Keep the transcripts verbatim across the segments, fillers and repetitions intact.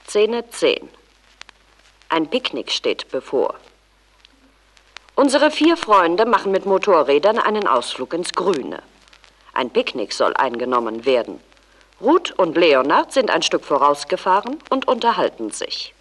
Szene zehn. Ein Picknick steht bevor. Unsere vier Freunde machen mit Motorrädern einen Ausflug ins Grüne. Ein Picknick soll eingenommen werden. Ruth und Leonard sind ein Stück vorausgefahren und unterhalten sich.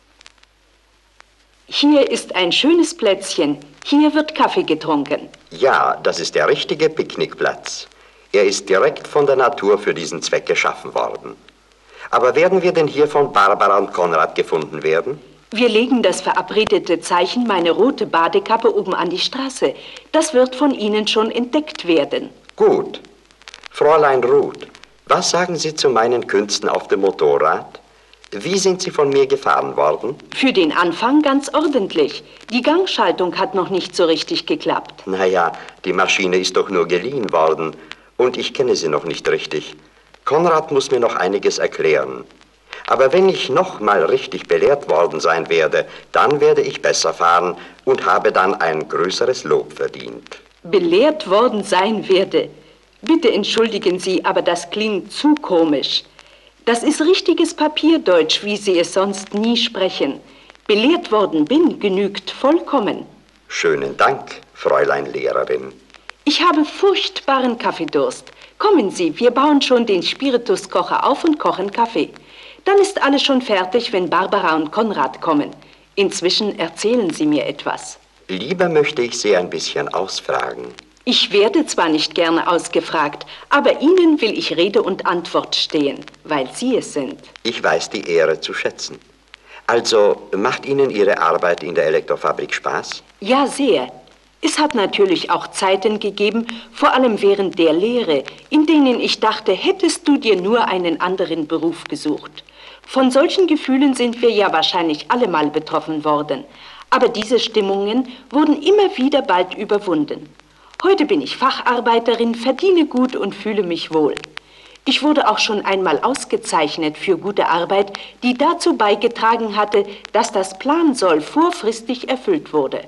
Hier ist ein schönes Plätzchen. Hier wird Kaffee getrunken. Ja, das ist der richtige Picknickplatz. Er ist direkt von der Natur für diesen Zweck geschaffen worden. Aber werden wir denn hier von Barbara und Konrad gefunden werden? Wir legen das verabredete Zeichen, meine rote Badekappe, oben an die Straße. Das wird von Ihnen schon entdeckt werden. Gut. Fräulein Ruth, was sagen Sie zu meinen Künsten auf dem Motorrad? Wie sind Sie von mir gefahren worden? Für den Anfang ganz ordentlich. Die Gangschaltung hat noch nicht so richtig geklappt. Naja, die Maschine ist doch nur geliehen worden und ich kenne sie noch nicht richtig. Konrad muss mir noch einiges erklären. Aber wenn ich noch mal richtig belehrt worden sein werde, dann werde ich besser fahren und habe dann ein größeres Lob verdient. Belehrt worden sein werde? Bitte entschuldigen Sie, aber das klingt zu komisch. Das ist richtiges Papierdeutsch, wie Sie es sonst nie sprechen. Belehrt worden bin, genügt vollkommen. Schönen Dank, Fräulein Lehrerin. Ich habe furchtbaren Kaffeedurst. Kommen Sie, wir bauen schon den Spirituskocher auf und kochen Kaffee. Dann ist alles schon fertig, wenn Barbara und Konrad kommen. Inzwischen erzählen Sie mir etwas. Lieber möchte ich Sie ein bisschen ausfragen. Ich werde zwar nicht gerne ausgefragt, aber Ihnen will ich Rede und Antwort stehen, weil Sie es sind. Ich weiß die Ehre zu schätzen. Also, macht Ihnen Ihre Arbeit in der Elektrofabrik Spaß? Ja, sehr. Es hat natürlich auch Zeiten gegeben, vor allem während der Lehre, in denen ich dachte, hättest du dir nur einen anderen Beruf gesucht. Von solchen Gefühlen sind wir ja wahrscheinlich alle mal betroffen worden. Aber diese Stimmungen wurden immer wieder bald überwunden. Heute bin ich Facharbeiterin, verdiene gut und fühle mich wohl. Ich wurde auch schon einmal ausgezeichnet für gute Arbeit, die dazu beigetragen hatte, dass das Plansoll vorfristig erfüllt wurde.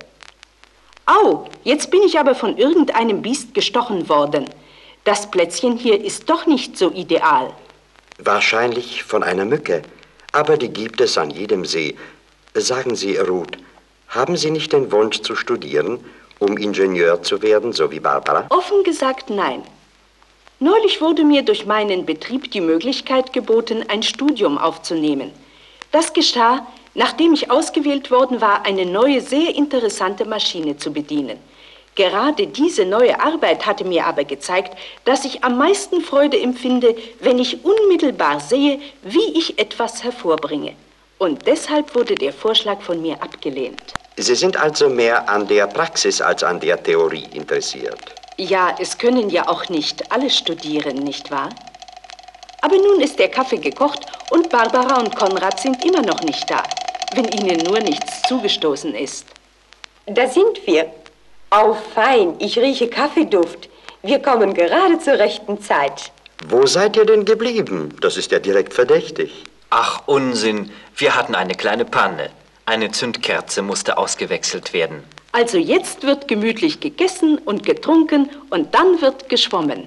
Au, jetzt bin ich aber von irgendeinem Biest gestochen worden. Das Plätzchen hier ist doch nicht so ideal. Wahrscheinlich von einer Mücke, aber die gibt es an jedem See. Sagen Sie, Ruth, haben Sie nicht den Wunsch zu studieren, um Ingenieur zu werden, so wie Barbara? Offen gesagt, nein. Neulich wurde mir durch meinen Betrieb die Möglichkeit geboten, ein Studium aufzunehmen. Das geschah, nachdem ich ausgewählt worden war, eine neue, sehr interessante Maschine zu bedienen. Gerade diese neue Arbeit hatte mir aber gezeigt, dass ich am meisten Freude empfinde, wenn ich unmittelbar sehe, wie ich etwas hervorbringe. Und deshalb wurde der Vorschlag von mir abgelehnt. Sie sind also mehr an der Praxis als an der Theorie interessiert. Ja, es können ja auch nicht alle studieren, nicht wahr? Aber nun ist der Kaffee gekocht und Barbara und Konrad sind immer noch nicht da, wenn ihnen nur nichts zugestoßen ist. Da sind wir. Oh, fein, ich rieche Kaffeeduft. Wir kommen gerade zur rechten Zeit. Wo seid ihr denn geblieben? Das ist ja direkt verdächtig. Ach, Unsinn. Wir hatten eine kleine Panne. Eine Zündkerze musste ausgewechselt werden. Also jetzt wird gemütlich gegessen und getrunken und dann wird geschwommen.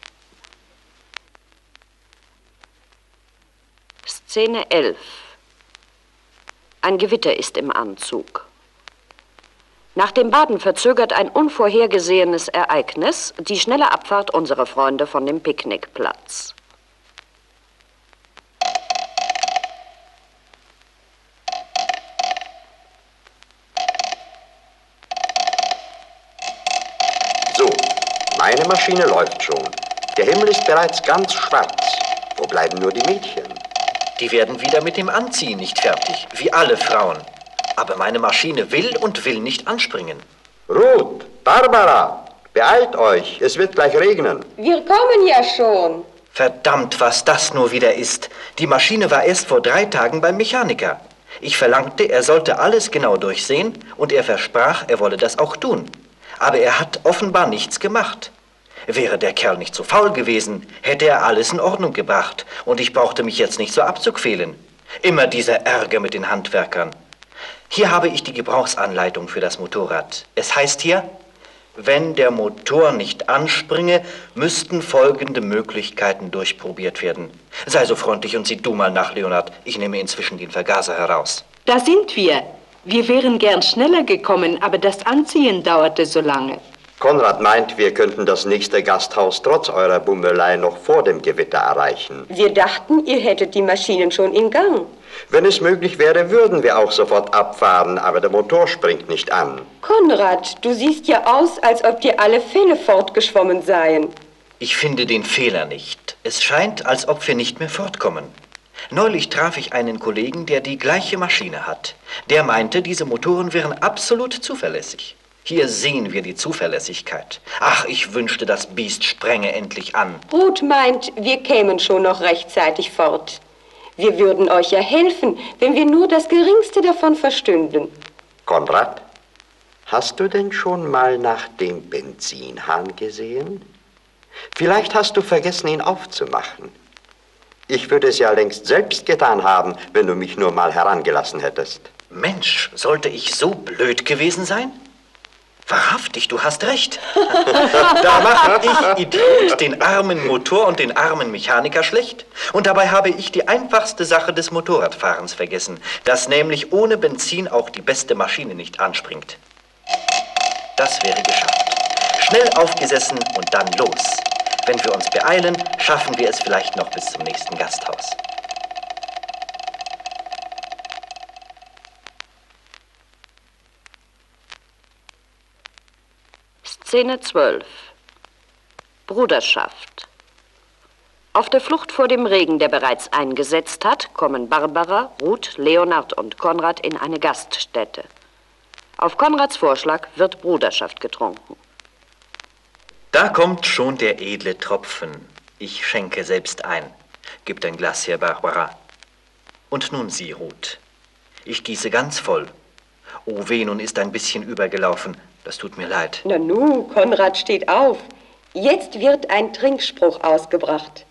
Szene elf. Ein Gewitter ist im Anzug. Nach dem Baden verzögert ein unvorhergesehenes Ereignis die schnelle Abfahrt unserer Freunde von dem Picknickplatz. So, meine Maschine läuft schon. Der Himmel ist bereits ganz schwarz. Wo bleiben nur die Mädchen? Die werden wieder mit dem Anziehen nicht fertig, wie alle Frauen. Aber meine Maschine will und will nicht anspringen. Ruth, Barbara, beeilt euch, es wird gleich regnen. Wir kommen ja schon. Verdammt, was das nur wieder ist. Die Maschine war erst vor drei Tagen beim Mechaniker. Ich verlangte, er sollte alles genau durchsehen und er versprach, er wolle das auch tun. Aber er hat offenbar nichts gemacht. Wäre der Kerl nicht so faul gewesen, hätte er alles in Ordnung gebracht und ich brauchte mich jetzt nicht so abzuquälen. Immer dieser Ärger mit den Handwerkern. Hier habe ich die Gebrauchsanleitung für das Motorrad. Es heißt hier, Wenn der Motor nicht anspringe, müssten folgende Möglichkeiten durchprobiert werden. Sei so freundlich und sieh du mal nach, Leonard. Ich nehme inzwischen den Vergaser heraus. Da sind wir. Wir wären gern schneller gekommen, aber das Anziehen dauerte so lange. Konrad meint, wir könnten das nächste Gasthaus trotz eurer Bummelei noch vor dem Gewitter erreichen. Wir dachten, ihr hättet die Maschinen schon in Gang. Wenn es möglich wäre, würden wir auch sofort abfahren, aber der Motor springt nicht an. Konrad, du siehst ja aus, als ob dir alle Fälle fortgeschwommen seien. Ich finde den Fehler nicht. Es scheint, als ob wir nicht mehr fortkommen. Neulich traf ich einen Kollegen, der die gleiche Maschine hat. Der meinte, diese Motoren wären absolut zuverlässig. Hier sehen wir die Zuverlässigkeit. Ach, ich wünschte, das Biest spränge endlich an. Ruth meint, wir kämen schon noch rechtzeitig fort. Wir würden euch ja helfen, wenn wir nur das Geringste davon verstünden. Konrad, hast du denn schon mal nach dem Benzinhahn gesehen? Vielleicht hast du vergessen, ihn aufzumachen. Ich würde es ja längst selbst getan haben, wenn du mich nur mal herangelassen hättest. Mensch, sollte ich so blöd gewesen sein? Wahrhaftig, du hast recht. Da mache ich, Idiot, den armen Motor und den armen Mechaniker schlecht. Und dabei habe ich die einfachste Sache des Motorradfahrens vergessen, dass nämlich ohne Benzin auch die beste Maschine nicht anspringt. Das wäre geschafft. Schnell aufgesessen und dann los. Wenn wir uns beeilen, schaffen wir es vielleicht noch bis zum nächsten Gasthaus. Szene zwölf. Bruderschaft. Auf der Flucht vor dem Regen, der bereits eingesetzt hat, kommen Barbara, Ruth, Leonard und Konrad in eine Gaststätte. Auf Konrads Vorschlag wird Bruderschaft getrunken. Da kommt schon der edle Tropfen. Ich schenke selbst ein. Gib ein Glas her, Barbara. Und nun Sie, Ruth. Ich gieße ganz voll. Oh weh, nun ist ein bisschen übergelaufen. Das tut mir leid. Na nu, Konrad steht auf. Jetzt wird ein Trinkspruch ausgebracht.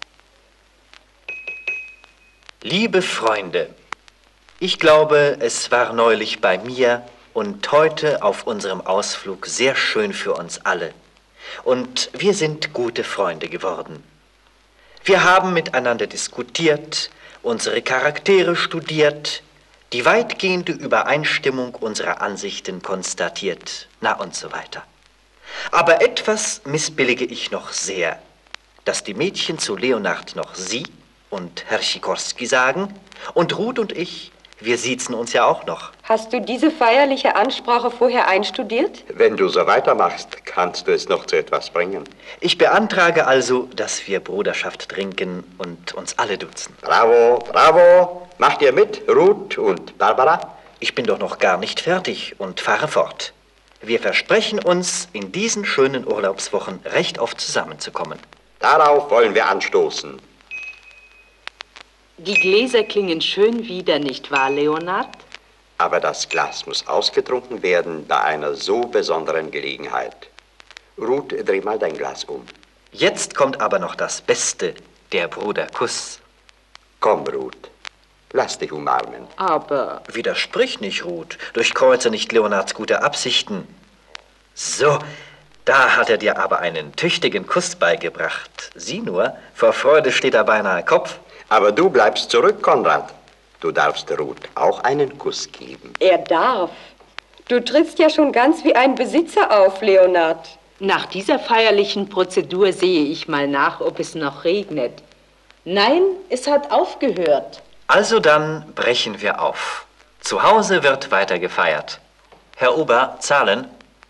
Liebe Freunde, ich glaube, es war neulich bei mir und heute auf unserem Ausflug sehr schön für uns alle. Und wir sind gute Freunde geworden. Wir haben miteinander diskutiert, unsere Charaktere studiert, die weitgehende Übereinstimmung unserer Ansichten konstatiert, na und so weiter. Aber etwas missbillige ich noch sehr, dass die Mädchen zu Leonard noch Sie und Herr Sikorski sagen und Ruth und ich, wir siezen uns ja auch noch. Hast du diese feierliche Ansprache vorher einstudiert? Wenn du so weitermachst, kannst du es noch zu etwas bringen. Ich beantrage also, dass wir Bruderschaft trinken und uns alle duzen. Bravo, bravo. Macht ihr mit, Ruth und Barbara? Ich bin doch noch gar nicht fertig und fahre fort. Wir versprechen uns, in diesen schönen Urlaubswochen recht oft zusammenzukommen. Darauf wollen wir anstoßen. Die Gläser klingen schön wieder, nicht wahr, Leonard? Aber das Glas muss ausgetrunken werden bei einer so besonderen Gelegenheit. Ruth, dreh mal dein Glas um. Jetzt kommt aber noch das Beste, der Bruderkuss. Komm, Ruth. Lass dich umarmen. Aber... Widersprich nicht, Ruth. Durchkreuze nicht Leonards gute Absichten. So, da hat er dir aber einen tüchtigen Kuss beigebracht. Sieh nur, vor Freude steht er beinahe Kopf. Aber du bleibst zurück, Konrad. Du darfst Ruth auch einen Kuss geben. Er darf. Du trittst ja schon ganz wie ein Besitzer auf, Leonard. Nach dieser feierlichen Prozedur sehe ich mal nach, ob es noch regnet. Nein, es hat aufgehört. Also dann brechen wir auf. Zu Hause wird weiter gefeiert. Herr Ober, zahlen.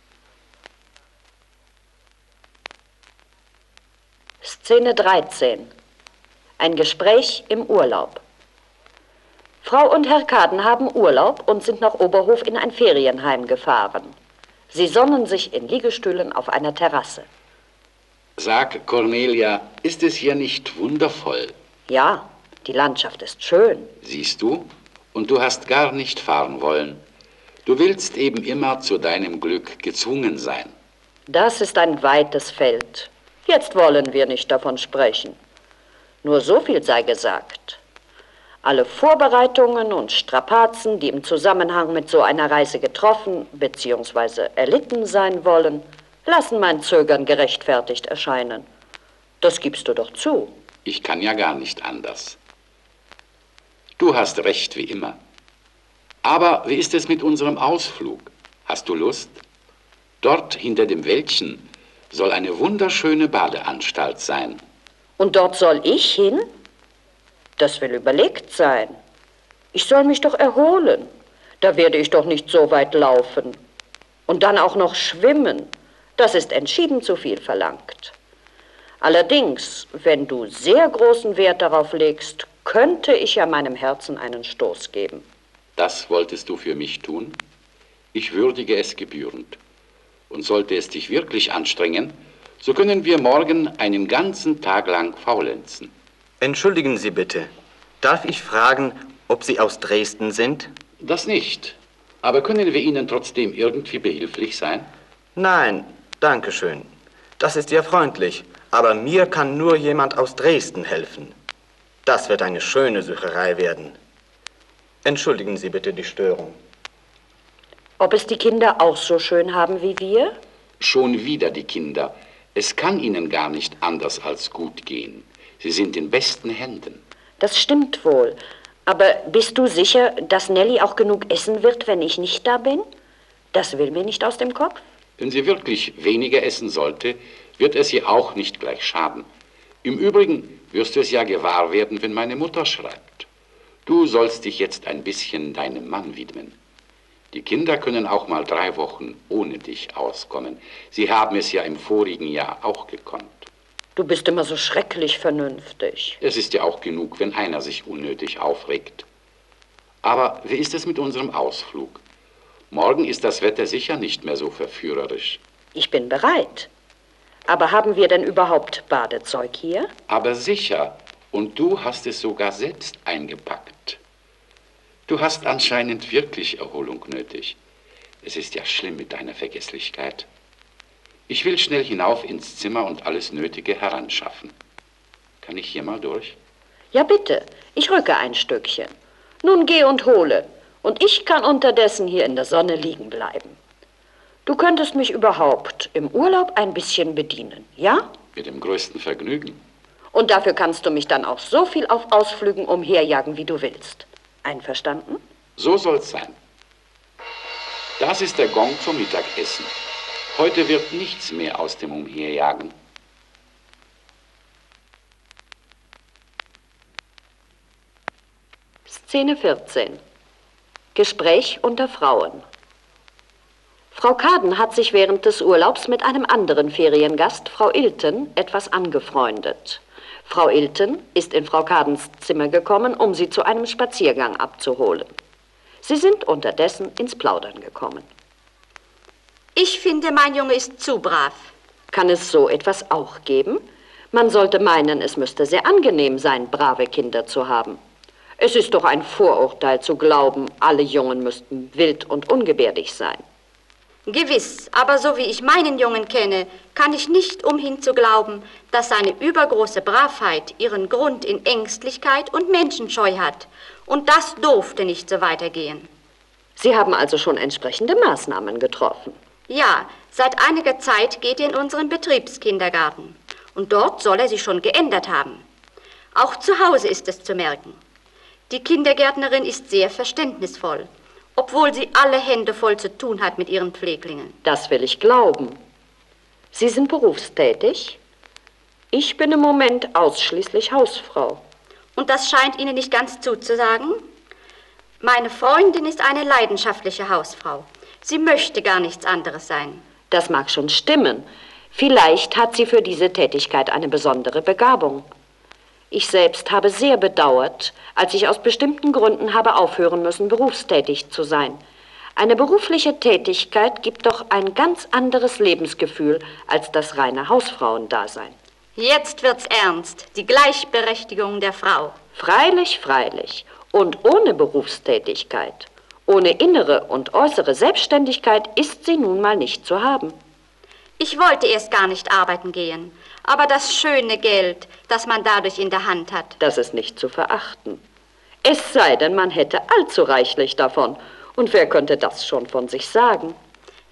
Szene dreizehn. Ein Gespräch im Urlaub. Frau und Herr Kaden haben Urlaub und sind nach Oberhof in ein Ferienheim gefahren. Sie sonnen sich in Liegestühlen auf einer Terrasse. Sag, Cornelia, ist es hier nicht wundervoll? Ja, die Landschaft ist schön. Siehst du? Und du hast gar nicht fahren wollen. Du willst eben immer zu deinem Glück gezwungen sein. Das ist ein weites Feld. Jetzt wollen wir nicht davon sprechen. Nur so viel sei gesagt. Alle Vorbereitungen und Strapazen, die im Zusammenhang mit so einer Reise getroffen bzw. erlitten sein wollen, lassen mein Zögern gerechtfertigt erscheinen. Das gibst du doch zu. Ich kann ja gar nicht anders. Du hast recht, wie immer. Aber wie ist es mit unserem Ausflug? Hast du Lust? Dort hinter dem Wäldchen soll eine wunderschöne Badeanstalt sein. Und dort soll ich hin? Das will überlegt sein. Ich soll mich doch erholen. Da werde ich doch nicht so weit laufen. Und dann auch noch schwimmen. Das ist entschieden zu viel verlangt. Allerdings, wenn du sehr großen Wert darauf legst, könnte ich ja meinem Herzen einen Stoß geben. Das wolltest du für mich tun? Ich würdige es gebührend. Und sollte es dich wirklich anstrengen, so können wir morgen einen ganzen Tag lang faulenzen. Entschuldigen Sie bitte. Darf ich fragen, ob Sie aus Dresden sind? Das nicht. Aber können wir Ihnen trotzdem irgendwie behilflich sein? Nein, danke schön. Das ist ja freundlich. Aber mir kann nur jemand aus Dresden helfen. Das wird eine schöne Sucherei werden. Entschuldigen Sie bitte die Störung. Ob es die Kinder auch so schön haben wie wir? Schon wieder die Kinder. Es kann ihnen gar nicht anders als gut gehen. Sie sind in besten Händen. Das stimmt wohl. Aber bist du sicher, dass Nelly auch genug essen wird, wenn ich nicht da bin? Das will mir nicht aus dem Kopf. Wenn sie wirklich weniger essen sollte, wird es ihr auch nicht gleich schaden. Im Übrigen wirst du es ja gewahr werden, wenn meine Mutter schreibt. Du sollst dich jetzt ein bisschen deinem Mann widmen. Die Kinder können auch mal drei Wochen ohne dich auskommen. Sie haben es ja im vorigen Jahr auch gekonnt. Du bist immer so schrecklich vernünftig. Es ist ja auch genug, wenn einer sich unnötig aufregt. Aber wie ist es mit unserem Ausflug? Morgen ist das Wetter sicher nicht mehr so verführerisch. Ich bin bereit. Aber haben wir denn überhaupt Badezeug hier? Aber sicher. Und du hast es sogar selbst eingepackt. Du hast anscheinend wirklich Erholung nötig. Es ist ja schlimm mit deiner Vergesslichkeit. Ich will schnell hinauf ins Zimmer und alles Nötige heranschaffen. Kann ich hier mal durch? Ja, bitte. Ich rücke ein Stückchen. Nun geh und hole. Und ich kann unterdessen hier in der Sonne liegen bleiben. Du könntest mich überhaupt im Urlaub ein bisschen bedienen, ja? Mit dem größten Vergnügen. Und dafür kannst du mich dann auch so viel auf Ausflügen umherjagen, wie du willst. Einverstanden? So soll's sein. Das ist der Gong zum Mittagessen. Heute wird nichts mehr aus dem Umherjagen. Szene vierzehn. Gespräch unter Frauen. Frau Kaden hat sich während des Urlaubs mit einem anderen Feriengast, Frau Ilten, etwas angefreundet. Frau Ilten ist in Frau Kadens Zimmer gekommen, um sie zu einem Spaziergang abzuholen. Sie sind unterdessen ins Plaudern gekommen. Ich finde, mein Junge ist zu brav. Kann es so etwas auch geben? Man sollte meinen, es müsste sehr angenehm sein, brave Kinder zu haben. Es ist doch ein Vorurteil zu glauben, alle Jungen müssten wild und ungebärdig sein. Gewiss, aber so wie ich meinen Jungen kenne, kann ich nicht umhin zu glauben, dass seine übergroße Bravheit ihren Grund in Ängstlichkeit und Menschenscheu hat. Und das durfte nicht so weitergehen. Sie haben also schon entsprechende Maßnahmen getroffen? Ja, seit einiger Zeit geht er in unseren Betriebskindergarten. Und dort soll er sich schon geändert haben. Auch zu Hause ist es zu merken. Die Kindergärtnerin ist sehr verständnisvoll, obwohl sie alle Hände voll zu tun hat mit ihren Pfleglingen. Das will ich glauben. Sie sind berufstätig? Ich bin im Moment ausschließlich Hausfrau. Und das scheint Ihnen nicht ganz zuzusagen? Meine Freundin ist eine leidenschaftliche Hausfrau. Sie möchte gar nichts anderes sein. Das mag schon stimmen. Vielleicht hat sie für diese Tätigkeit eine besondere Begabung. Ich selbst habe sehr bedauert, als ich aus bestimmten Gründen habe aufhören müssen, berufstätig zu sein. Eine berufliche Tätigkeit gibt doch ein ganz anderes Lebensgefühl als das reine Hausfrauendasein. Jetzt wird's ernst, die Gleichberechtigung der Frau. Freilich, freilich. Und ohne Berufstätigkeit, ohne innere und äußere Selbstständigkeit ist sie nun mal nicht zu haben. Ich wollte erst gar nicht arbeiten gehen, aber das schöne Geld, das man dadurch in der Hand hat. Das ist nicht zu verachten. Es sei denn, man hätte allzu reichlich davon. Und wer könnte das schon von sich sagen?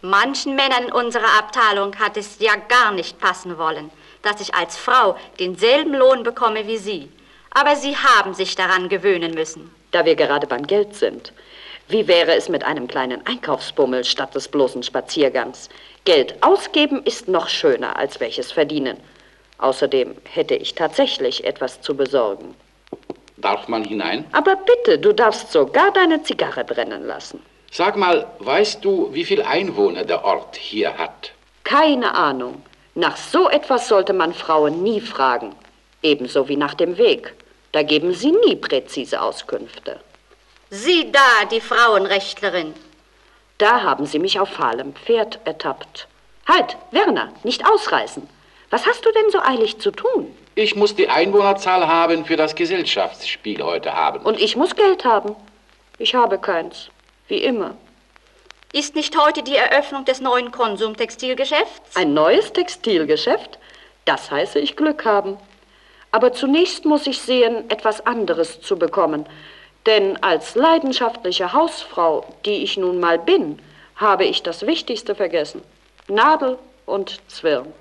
Manchen Männern in unserer Abteilung hat es ja gar nicht passen wollen, dass ich als Frau denselben Lohn bekomme wie Sie. Aber Sie haben sich daran gewöhnen müssen. Da wir gerade beim Geld sind, wie wäre es mit einem kleinen Einkaufsbummel statt des bloßen Spaziergangs? Geld ausgeben ist noch schöner, als welches verdienen. Außerdem hätte ich tatsächlich etwas zu besorgen. Darf man hinein? Aber bitte, du darfst sogar deine Zigarre brennen lassen. Sag mal, weißt du, wie viele Einwohner der Ort hier hat? Keine Ahnung. Nach so etwas sollte man Frauen nie fragen. Ebenso wie nach dem Weg. Da geben sie nie präzise Auskünfte. Sie da, die Frauenrechtlerin. Da haben Sie mich auf fahlem Pferd ertappt. Halt, Werner, nicht ausreißen. Was hast du denn so eilig zu tun? Ich muss die Einwohnerzahl haben für das Gesellschaftsspiel heute Abend. Und ich muss Geld haben. Ich habe keins. Wie immer. Ist nicht heute die Eröffnung des neuen Konsumtextilgeschäfts? Ein neues Textilgeschäft? Das heiße ich Glück haben. Aber zunächst muss ich sehen, etwas anderes zu bekommen. Denn als leidenschaftliche Hausfrau, die ich nun mal bin, habe ich das Wichtigste vergessen. Nadel und Zwirn.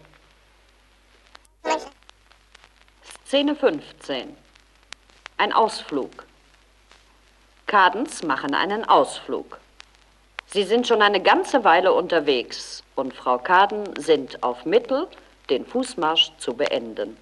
Szene fünfzehn. Ein Ausflug. Kadens machen einen Ausflug. Sie sind schon eine ganze Weile unterwegs und Frau Kaden sind auf Mittel, den Fußmarsch zu beenden.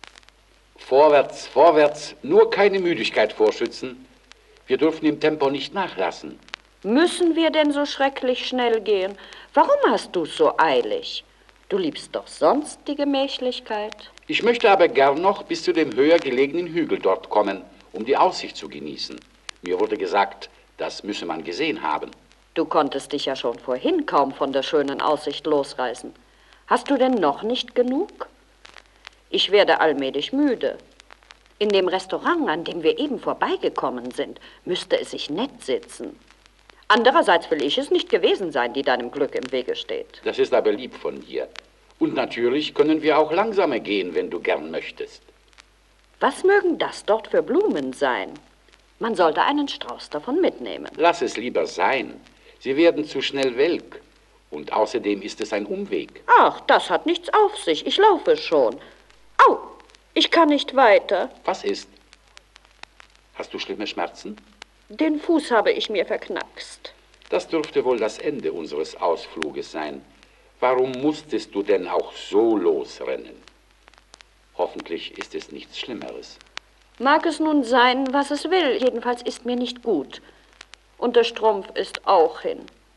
Vorwärts, vorwärts, nur keine Müdigkeit vorschützen. Wir dürfen im Tempo nicht nachlassen. Müssen wir denn so schrecklich schnell gehen? Warum hast du's so eilig? Du liebst doch sonst die Gemächlichkeit. Ich möchte aber gern noch bis zu dem höher gelegenen Hügel dort kommen, um die Aussicht zu genießen. Mir wurde gesagt, das müsse man gesehen haben. Du konntest dich ja schon vorhin kaum von der schönen Aussicht losreißen. Hast du denn noch nicht genug? Ich werde allmählich müde. In dem Restaurant, an dem wir eben vorbeigekommen sind, müsste es sich nett sitzen. Andererseits will ich es nicht gewesen sein, die deinem Glück im Wege steht. Das ist aber lieb von dir. Und natürlich können wir auch langsamer gehen, wenn du gern möchtest. Was mögen das dort für Blumen sein? Man sollte einen Strauß davon mitnehmen. Lass es lieber sein. Sie werden zu schnell welk. Und außerdem ist es ein Umweg. Ach, das hat nichts auf sich. Ich laufe schon. Au, ich kann nicht weiter. Was ist? Hast du schlimme Schmerzen? Den Fuß habe ich mir verknackst. Das dürfte wohl das Ende unseres Ausfluges sein. Warum musstest du denn auch so losrennen? Hoffentlich ist es nichts Schlimmeres. Mag es nun sein, was es will. Jedenfalls ist mir nicht gut. Und der Strumpf ist auch hin.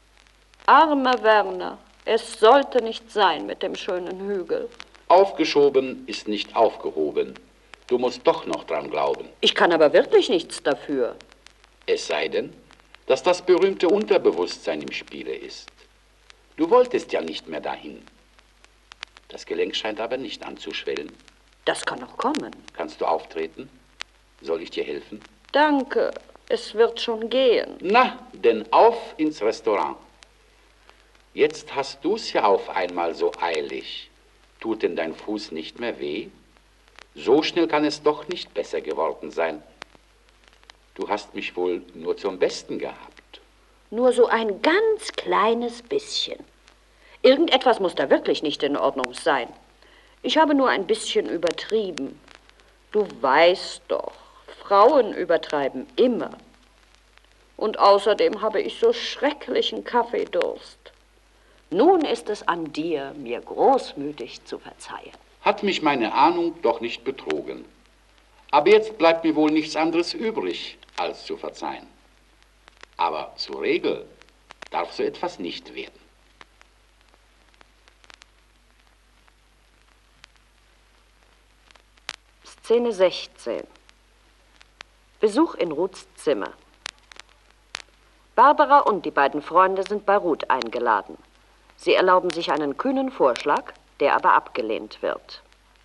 Armer Werner, es sollte nicht sein mit dem schönen Hügel. Aufgeschoben ist nicht aufgehoben. Du musst doch noch dran glauben. Ich kann aber wirklich nichts dafür. Es sei denn, dass das berühmte Unterbewusstsein im Spiele ist. Du wolltest ja nicht mehr dahin. Das Gelenk scheint aber nicht anzuschwellen. Das kann noch kommen. Kannst du auftreten? Soll ich dir helfen? Danke, es wird schon gehen. Na, denn auf ins Restaurant. Jetzt hast du's ja auf einmal so eilig. Tut denn dein Fuß nicht mehr weh? So schnell kann es doch nicht besser geworden sein. Du hast mich wohl nur zum Besten gehabt. Nur so ein ganz kleines bisschen. Irgendetwas muss da wirklich nicht in Ordnung sein. Ich habe nur ein bisschen übertrieben. Du weißt doch, Frauen übertreiben immer. Und außerdem habe ich so schrecklichen Kaffeedurst. Nun ist es an dir, mir großmütig zu verzeihen. Hat mich meine Ahnung doch nicht betrogen. Aber jetzt bleibt mir wohl nichts anderes übrig, als zu verzeihen. Aber zur Regel darf so etwas nicht werden. Szene sechzehn. Besuch in Ruths Zimmer. Barbara und die beiden Freunde sind bei Ruth eingeladen. Sie erlauben sich einen kühnen Vorschlag, der aber abgelehnt wird.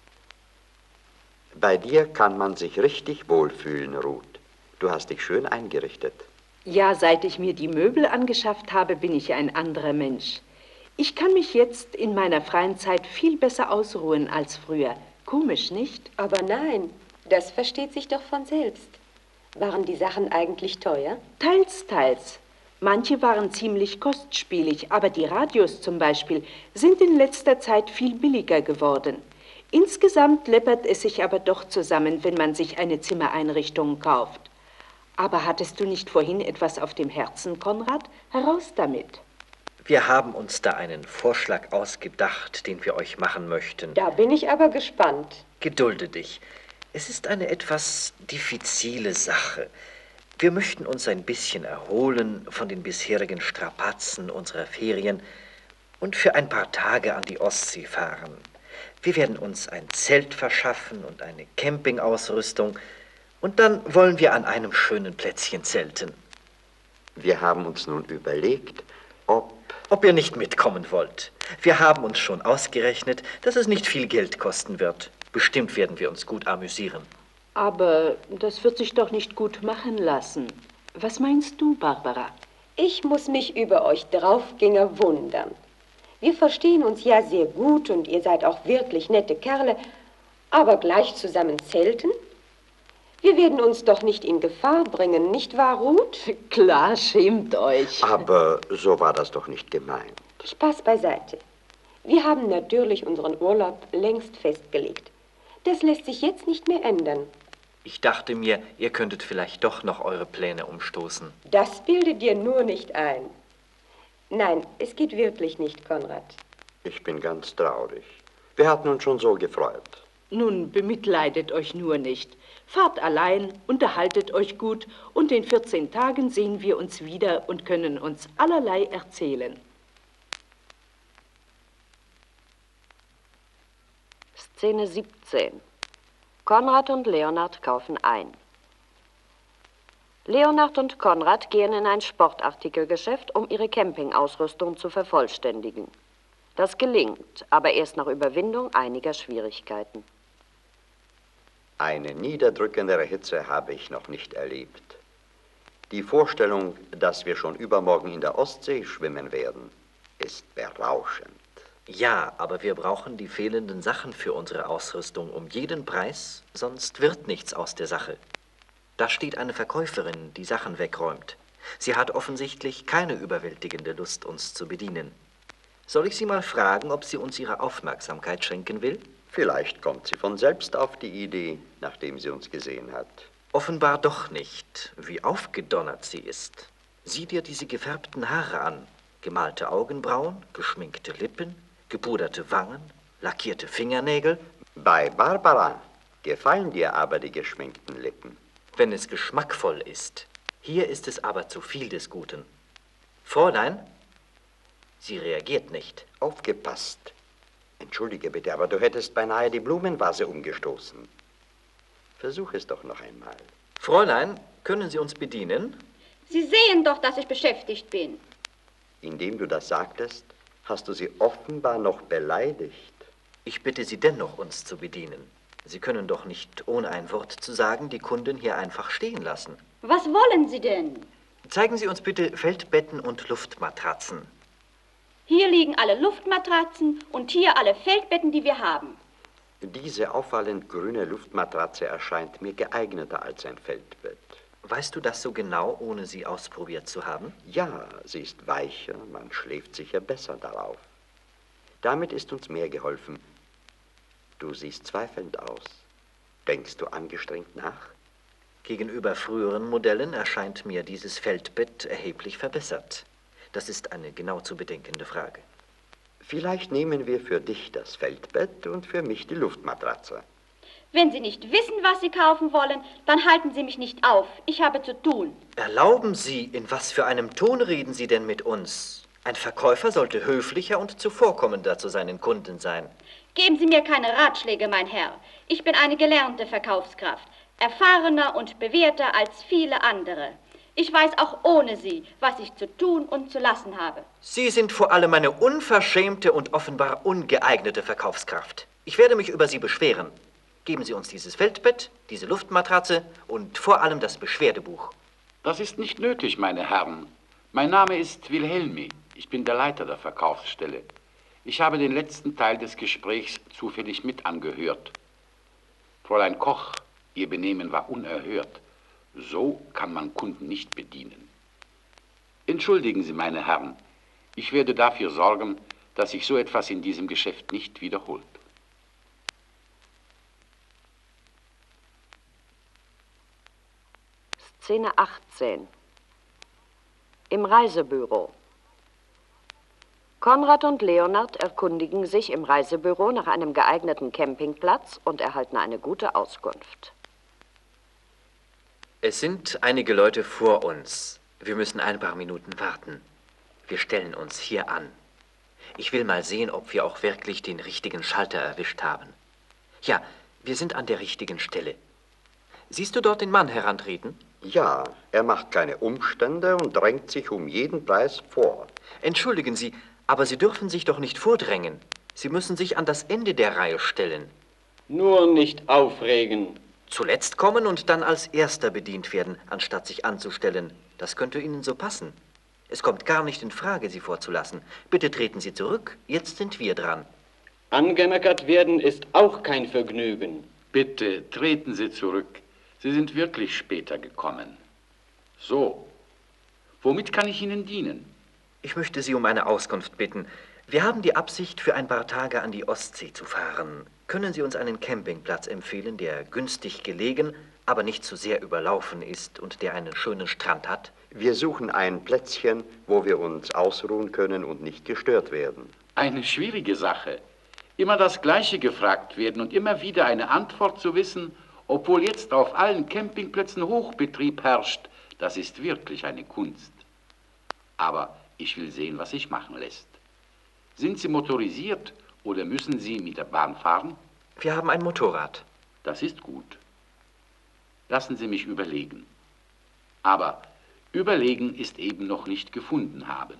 Bei dir kann man sich richtig wohlfühlen, Ruth. Du hast dich schön eingerichtet. Ja, seit ich mir die Möbel angeschafft habe, bin ich ein anderer Mensch. Ich kann mich jetzt in meiner freien Zeit viel besser ausruhen als früher. Komisch, nicht? Aber nein, das versteht sich doch von selbst. Waren die Sachen eigentlich teuer? Teils, teils. Manche waren ziemlich kostspielig, aber die Radios zum Beispiel sind in letzter Zeit viel billiger geworden. Insgesamt läppert es sich aber doch zusammen, wenn man sich eine Zimmereinrichtung kauft. Aber hattest du nicht vorhin etwas auf dem Herzen, Konrad? Heraus damit. Wir haben uns da einen Vorschlag ausgedacht, den wir euch machen möchten. Da bin ich aber gespannt. Gedulde dich. Es ist eine etwas diffizile Sache. Wir möchten uns ein bisschen erholen von den bisherigen Strapazen unserer Ferien und für ein paar Tage an die Ostsee fahren. Wir werden uns ein Zelt verschaffen und eine Campingausrüstung und dann wollen wir an einem schönen Plätzchen zelten. Wir haben uns nun überlegt, ob... Ob ihr nicht mitkommen wollt. Wir haben uns schon ausgerechnet, dass es nicht viel Geld kosten wird. Bestimmt werden wir uns gut amüsieren. Aber das wird sich doch nicht gut machen lassen. Was meinst du, Barbara? Ich muss mich über euch Draufgänger wundern. Wir verstehen uns ja sehr gut und ihr seid auch wirklich nette Kerle, aber gleich zusammen zelten? Wir werden uns doch nicht in Gefahr bringen, nicht wahr, Ruth? Klar, schämt euch. Aber so war das doch nicht gemeint. Spaß beiseite. Wir haben natürlich unseren Urlaub längst festgelegt. Das lässt sich jetzt nicht mehr ändern. Ich dachte mir, ihr könntet vielleicht doch noch eure Pläne umstoßen. Das bilde dir nur nicht ein. Nein, es geht wirklich nicht, Konrad. Ich bin ganz traurig. Wir hatten uns schon so gefreut. Nun, bemitleidet euch nur nicht. Fahrt allein, unterhaltet euch gut und in vierzehn Tagen sehen wir uns wieder und können uns allerlei erzählen. Szene siebzehn. Konrad und Leonhard kaufen ein. Leonhard und Konrad gehen in ein Sportartikelgeschäft, um ihre Campingausrüstung zu vervollständigen. Das gelingt, aber erst nach Überwindung einiger Schwierigkeiten. Eine niederdrückendere Hitze habe ich noch nicht erlebt. Die Vorstellung, dass wir schon übermorgen in der Ostsee schwimmen werden, ist berauschend. Ja, aber wir brauchen die fehlenden Sachen für unsere Ausrüstung um jeden Preis, sonst wird nichts aus der Sache. Da steht eine Verkäuferin, die Sachen wegräumt. Sie hat offensichtlich keine überwältigende Lust, uns zu bedienen. Soll ich sie mal fragen, ob sie uns ihre Aufmerksamkeit schenken will? Vielleicht kommt sie von selbst auf die Idee, nachdem sie uns gesehen hat. Offenbar doch nicht, wie aufgedonnert sie ist. Sieh dir diese gefärbten Haare an. Gemalte Augenbrauen, geschminkte Lippen, gepuderte Wangen, lackierte Fingernägel. Bei Barbara gefallen dir aber die geschminkten Lippen. Wenn es geschmackvoll ist. Hier ist es aber zu viel des Guten. Fräulein, sie reagiert nicht. Aufgepasst. Entschuldige bitte, aber du hättest beinahe die Blumenvase umgestoßen. Versuch es doch noch einmal. Fräulein, können Sie uns bedienen? Sie sehen doch, dass ich beschäftigt bin. Indem du das sagtest, hast du sie offenbar noch beleidigt. Ich bitte Sie dennoch, uns zu bedienen. Sie können doch nicht, ohne ein Wort zu sagen, die Kunden hier einfach stehen lassen. Was wollen Sie denn? Zeigen Sie uns bitte Feldbetten und Luftmatratzen. Hier liegen alle Luftmatratzen und hier alle Feldbetten, die wir haben. Diese auffallend grüne Luftmatratze erscheint mir geeigneter als ein Feldbett. Weißt du das so genau, ohne sie ausprobiert zu haben? Ja, sie ist weicher, man schläft sicher besser darauf. Damit ist uns mehr geholfen. Du siehst zweifelnd aus. Denkst du angestrengt nach? Gegenüber früheren Modellen erscheint mir dieses Feldbett erheblich verbessert. Das ist eine genau zu bedenkende Frage. Vielleicht nehmen wir für dich das Feldbett und für mich die Luftmatratze. Wenn Sie nicht wissen, was Sie kaufen wollen, dann halten Sie mich nicht auf. Ich habe zu tun. Erlauben Sie, in was für einem Ton reden Sie denn mit uns? Ein Verkäufer sollte höflicher und zuvorkommender zu seinen Kunden sein. Geben Sie mir keine Ratschläge, mein Herr. Ich bin eine gelernte Verkaufskraft, erfahrener und bewährter als viele andere. Ich weiß auch ohne Sie, was ich zu tun und zu lassen habe. Sie sind vor allem eine unverschämte und offenbar ungeeignete Verkaufskraft. Ich werde mich über Sie beschweren. Geben Sie uns dieses Feldbett, diese Luftmatratze und vor allem das Beschwerdebuch. Das ist nicht nötig, meine Herren. Mein Name ist Wilhelmi. Ich bin der Leiter der Verkaufsstelle. Ich habe den letzten Teil des Gesprächs zufällig mit angehört. Fräulein Koch, Ihr Benehmen war unerhört. So kann man Kunden nicht bedienen. Entschuldigen Sie, meine Herren, ich werde dafür sorgen, dass sich so etwas in diesem Geschäft nicht wiederholt. Szene achtzehn. Im Reisebüro. Konrad und Leonard erkundigen sich im Reisebüro nach einem geeigneten Campingplatz und erhalten eine gute Auskunft. Es sind einige Leute vor uns. Wir müssen ein paar Minuten warten. Wir stellen uns hier an. Ich will mal sehen, ob wir auch wirklich den richtigen Schalter erwischt haben. Ja, wir sind an der richtigen Stelle. Siehst du dort den Mann herantreten? Ja, er macht keine Umstände und drängt sich um jeden Preis vor. Entschuldigen Sie, aber Sie dürfen sich doch nicht vordrängen. Sie müssen sich an das Ende der Reihe stellen. Nur nicht aufregen. Zuletzt kommen und dann als Erster bedient werden, anstatt sich anzustellen. Das könnte Ihnen so passen. Es kommt gar nicht in Frage, Sie vorzulassen. Bitte treten Sie zurück. Jetzt sind wir dran. Angemeckert werden ist auch kein Vergnügen. Bitte treten Sie zurück. Sie sind wirklich später gekommen. So, womit kann ich Ihnen dienen? Ich möchte Sie um eine Auskunft bitten. Wir haben die Absicht, für ein paar Tage an die Ostsee zu fahren. Können Sie uns einen Campingplatz empfehlen, der günstig gelegen, aber nicht zu sehr überlaufen ist und der einen schönen Strand hat? Wir suchen ein Plätzchen, wo wir uns ausruhen können und nicht gestört werden. Eine schwierige Sache. Immer das Gleiche gefragt werden und immer wieder eine Antwort zu wissen, obwohl jetzt auf allen Campingplätzen Hochbetrieb herrscht, das ist wirklich eine Kunst. Aber ich will sehen, was sich machen lässt. Sind Sie motorisiert oder müssen Sie mit der Bahn fahren? Wir haben ein Motorrad. Das ist gut. Lassen Sie mich überlegen. Aber überlegen ist eben noch nicht gefunden haben.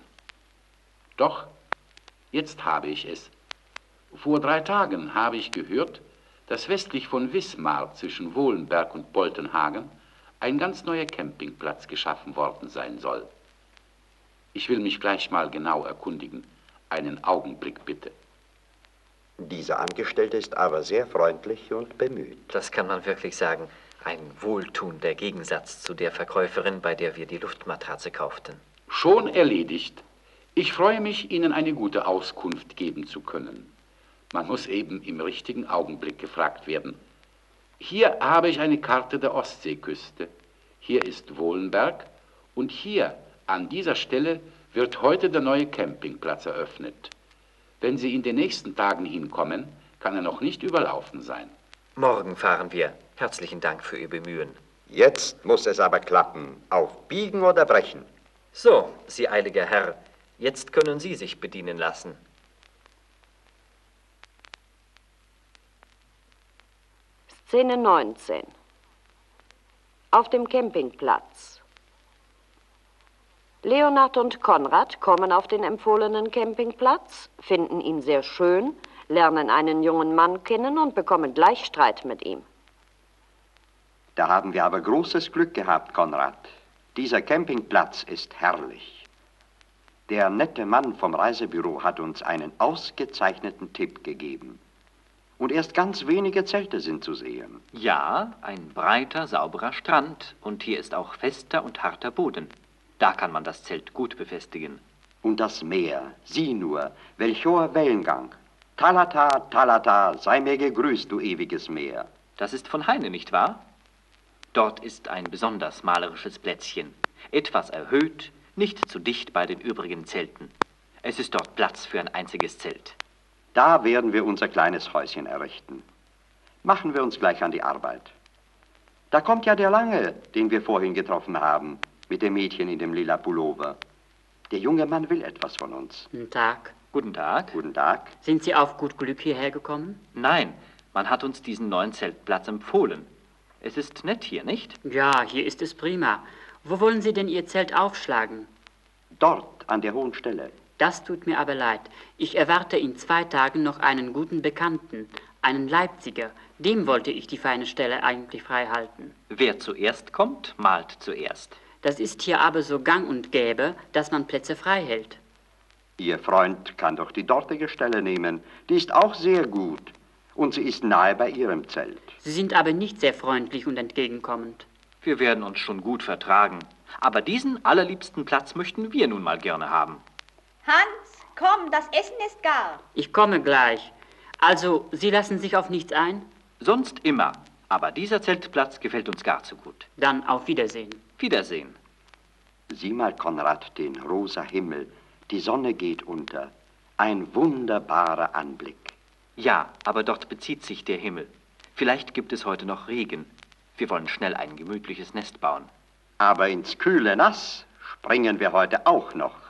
Doch, jetzt habe ich es. Vor drei Tagen habe ich gehört, dass westlich von Wismar zwischen Wohlenberg und Boltenhagen ein ganz neuer Campingplatz geschaffen worden sein soll. Ich will mich gleich mal genau erkundigen. Einen Augenblick bitte. Dieser Angestellte ist aber sehr freundlich und bemüht. Das kann man wirklich sagen. Ein wohltuender Gegensatz zu der Verkäuferin, bei der wir die Luftmatratze kauften. Schon erledigt. Ich freue mich, Ihnen eine gute Auskunft geben zu können. Man muss eben im richtigen Augenblick gefragt werden. Hier habe ich eine Karte der Ostseeküste. Hier ist Wohlenberg und hier, an dieser Stelle, wird heute der neue Campingplatz eröffnet. Wenn Sie in den nächsten Tagen hinkommen, kann er noch nicht überlaufen sein. Morgen fahren wir. Herzlichen Dank für Ihr Bemühen. Jetzt muss es aber klappen. Auf Biegen oder Brechen. So, Sie eiliger Herr, jetzt können Sie sich bedienen lassen. Szene neunzehn. Auf dem Campingplatz. Leonard und Konrad kommen auf den empfohlenen Campingplatz, finden ihn sehr schön, lernen einen jungen Mann kennen und bekommen gleich Streit mit ihm. Da haben wir aber großes Glück gehabt, Konrad. Dieser Campingplatz ist herrlich. Der nette Mann vom Reisebüro hat uns einen ausgezeichneten Tipp gegeben. Und erst ganz wenige Zelte sind zu sehen. Ja, ein breiter, sauberer Strand. Und hier ist auch fester und harter Boden. Da kann man das Zelt gut befestigen. Und das Meer, sieh nur, welch hoher Wellengang. Talata, Talata, sei mir gegrüßt, du ewiges Meer. Das ist von Heine, nicht wahr? Dort ist ein besonders malerisches Plätzchen. Etwas erhöht, nicht zu dicht bei den übrigen Zelten. Es ist dort Platz für ein einziges Zelt. Da werden wir unser kleines Häuschen errichten. Machen wir uns gleich an die Arbeit. Da kommt ja der Lange, den wir vorhin getroffen haben, mit dem Mädchen in dem lila Pullover. Der junge Mann will etwas von uns. Guten Tag. Guten Tag. Guten Tag. Sind Sie auf gut Glück hierher gekommen? Nein, man hat uns diesen neuen Zeltplatz empfohlen. Es ist nett hier, nicht? Ja, hier ist es prima. Wo wollen Sie denn Ihr Zelt aufschlagen? Dort, an der hohen Stelle. Das tut mir aber leid. Ich erwarte in zwei Tagen noch einen guten Bekannten, einen Leipziger. Dem wollte ich die feine Stelle eigentlich frei halten. Wer zuerst kommt, malt zuerst. Das ist hier aber so gang und gäbe, dass man Plätze frei hält. Ihr Freund kann doch die dortige Stelle nehmen. Die ist auch sehr gut. Und sie ist nahe bei Ihrem Zelt. Sie sind aber nicht sehr freundlich und entgegenkommend. Wir werden uns schon gut vertragen. Aber diesen allerliebsten Platz möchten wir nun mal gerne haben. Hans, komm, das Essen ist gar. Ich komme gleich. Also, Sie lassen sich auf nichts ein? Sonst immer. Aber dieser Zeltplatz gefällt uns gar zu gut. Dann auf Wiedersehen. Wiedersehen. Sieh mal, Konrad, den rosa Himmel. Die Sonne geht unter. Ein wunderbarer Anblick. Ja, aber dort bezieht sich der Himmel. Vielleicht gibt es heute noch Regen. Wir wollen schnell ein gemütliches Nest bauen. Aber ins kühle Nass springen wir heute auch noch.